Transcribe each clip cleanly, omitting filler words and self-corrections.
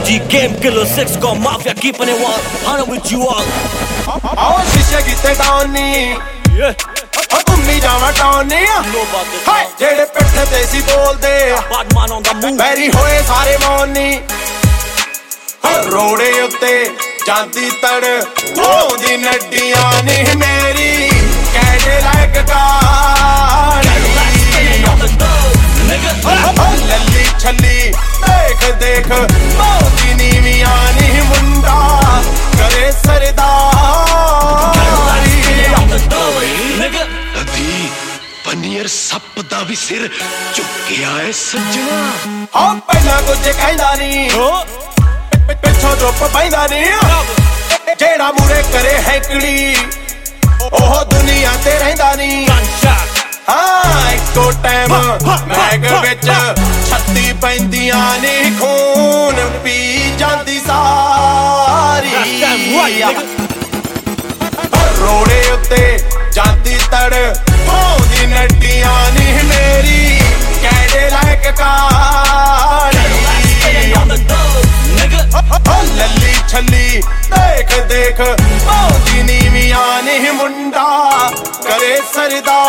OG game killer 6 got mafia keeping it 100 with you all. ਆਓ ਸ਼ੀਸ਼ੇ ਕੀਤੇ ਡਾਉਨੀ ਓ ਘੁੰਮੀ ਜਾਵਾਂ ਟਾਉਨੀ ਹਾਏ ਜਿਹੜੇ ਪਿੱਠ ਤੇ ਸੀ ਬੋਲਦੇ Bad man on the move. ਬੈਰੀ ਹੋਏ ਸਾਰੇ ਮੌਨੀ ਰੋੜੇ ਉੱਤੇ ਜਾਂਦੀ ਤੜ ਹੋਂਦੀ ਨੱਡੀਆਂ ਨੀ ਮੇਰੀ ਕਹਿਦੇ ਲਾਇਕ ਗਾੜੀ ਲੱਲੀ ਛੱਲੀ ਦੇਖ ਦੇਖ ਮੌਦੀ ਨੀਵੀਆਂ ਨੀ ਮੁੰਡਾ ਕਰੇ ਸਰਦਾਰੀ ਅਭੀ ਪਨੀਰ ਸੱਪ ਦਾ ਵੀ ਸਿਰ ਝੁਕਿਆ ਏ ਸੱਜਣਾ ਹਾਂ ਪਹਿਲਾਂ ਕੁਝ ਕਹਿੰਦਾ ਨੀ ਪਿੱਛੋਂ ਚੁੱਪ ਪੈਂਦਾ ਨੀ ਜਿਹੜਾ ਮੂਰੇ ਕਰੇ ਹੈਕੜੀ ਉਹ ਦੁਨੀਆ ਤੇ ਰਹਿੰਦਾ ਨੀ ਹਾਂ ਇੱਕੋ ਟਾਈਮ ਮੈਗ ਵਿੱਚ 36 ਪੈਂਦੀਆਂ ਨੀ ਖੂਨ ਪੀ ਜਾਂਦੀ ਸਾਰੀ ਰੋੜੇ ਉੱਤੇ ਜਾਂਦੀ ਤੜ ਹੋਂਦੀ ਨੱਡੀਆਂ ਨੀ ਮੇਰੀ ਕਹਿਦੇ ਲਾਇਕ ਕਾਲੀ ਲੱਲੀ ਛੱਲੀ ਦੇਖ ਦੇਖ ਮੌਦੀ ਨੀਵੀਆਂ ਨੀ ਮੁੰਡਾ ਕਰੇ ਸਰਦਾਰੀ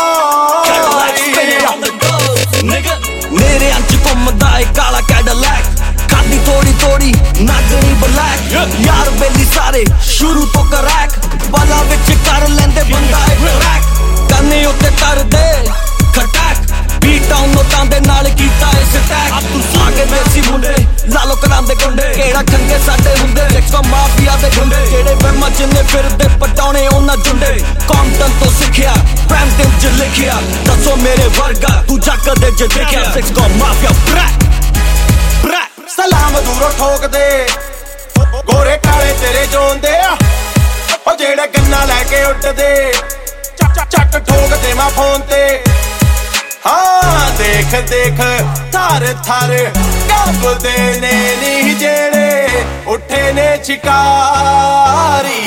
ਮੇਰੇ ਅੰਚ ਘੁੰਮਦਾ ਏ ਕਾਲਾ ਕੈਡਲੈਕ ਖਾਦੀ ਥੋੜੀ ਥੋੜੀ ਨਾਗਣੀ ਬਲੈਕ ਯਾਰ ਬੇਲੀ ਸਾਰੇ ਸ਼ੁਰੂ ਤੋਂ ਕਰੈਕ ਬਾਲਾ ਵਿੱਚ ਕਰ ਲੈਂਦੇ ਬੰਦਾ ਏ ਟਰੈਕ ਕੰਨੇ ਉੱਤੇ ਤਰਦੇ ਖਟਾਕ ਬੀਟ ਆਉਂ ਨੋਟਾਂ ਦੇ ਨਾਲ ਕੀਤਾ ਏ ਸਟੈਕ ਆਗੇ ਦੇਸੀ ਮੁੰਡੇ ਲਾਲੋ ਕਰਾਂਦੇ ਗੁੰਡੇ ਕਿਹੜਾ ਖੰਗੇ ਸਾਡੇ ਹੁੰਦੇ ਦੇਖੋ ਮਾਫੀਆ ਦੇ ਗੁੰਡੇ ਜਿਹੜੇ ਵਹਿਮਾਂ ਜਿੰਨੇ ਫਿਰਦੇ ਪਟਾਉਣੇ ਉਹਨਾਂ ਜੁੰਡੇ ਕੰਟਨ ਤੋਂ ਸਿੱਖਿਆ ਪੈਂਟਿੰਗ ਚ ਲਿਖਿਆ ਦੱਸੋ ਮੇਰੇ ਵਰਗਾ ਤੂੰ ਜੱਗ ਦੇ ਜੇ ਦੇਖਿਆ 6 got ਮਾਫੀਆ ਬ੍ਰੈਕ ਸਲਾਮ ਦੂਰੋਂ ਠੋਕਦੇ ਗੋਰੇ ਕਾਲੇ ਤੇਰੇ ਜੋਂਦੇ ਆ ਉਹ ਜਿਹੜੇ ਗੰਨਾ ਲੈ ਕੇ ਉੱਡਦੇ ਚੱਕ ਠੋਕਦੇ ਮੈਂ ਫੋਨ ਤੇ ਹਾਂ ਦੇਖ ਦੇਖ ਥਰ ਥਰ ਕੰਬਦੇ ਨੇ ਨੀ ਜਿਹੜੇ ਉੱਠੇ ਨੇ ਸ਼ਿਕਾਰੀ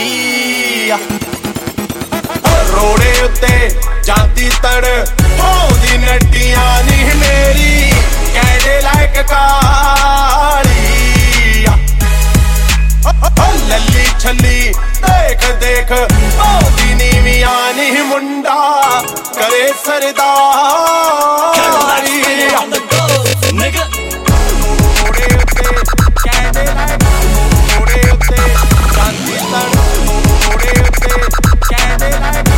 ਰੋੜੇ ਉੱਤੇ ਜਾਂਦੀ ਤੜ ਹੋਂਦੀ ਨੱਡੀਆਂ ਨੀ ਮੇਰੀ ਕਹਿਦੇ ਲਾਇਕ ਕਾਲੀ ਲੱਲੀ ਛੱਲੀ ਦੇਖ ਦੇਖ ਮੌਦੀ ਨੀਵੀਆਂ ਨੀ ਮੁੰਡਾ ਕਰੇ ਸਰਦਾਰੀ ਰੋੜੇ ਉੱਤੇ ਕਹਿਦੇ ਲਾਇਕ ਰੋੜੇ ਉੱਤੇ ਜਾਂਦੀ ਤੜ ਰੋੜੇ ਉੱਤੇ ਕਹਿਦੇ ਲਾਇਕ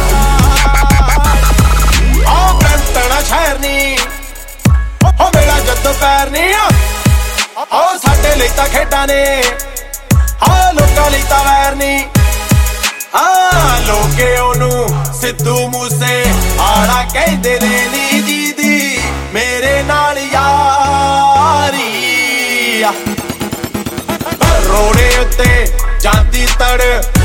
ਆਹ ਕੰਤਣਾ ਸ਼ਹਿਰ ਨੀ ਉਹ ਮੇਰਾ ਜਦੋਂ ਪੈਰ ਨੀ ਆਹ ਸਾਡੇ ਲਈ ਤਾਂ ਖੇਡਾਂ ਨੇ ਹਾਂ ਲੋਕਾਂ ਲਈ ਤਾਂ ਵੈਰ ਨੀ ਹਾਂ ਲੋਕੇ ਉਹਨੂੰ ਸਿੱਧੂ ਮੂਸੇ ਆਲਾ ਕਹਿੰਦੇ ਨੇ ਨੀ ਦੀਦੀ ਮੇਰੇ ਨਾਲ ਯਾਰੀ ਰੋੜੇ ਉੱਤੇ ਜਾਂਦੀ ਤੜ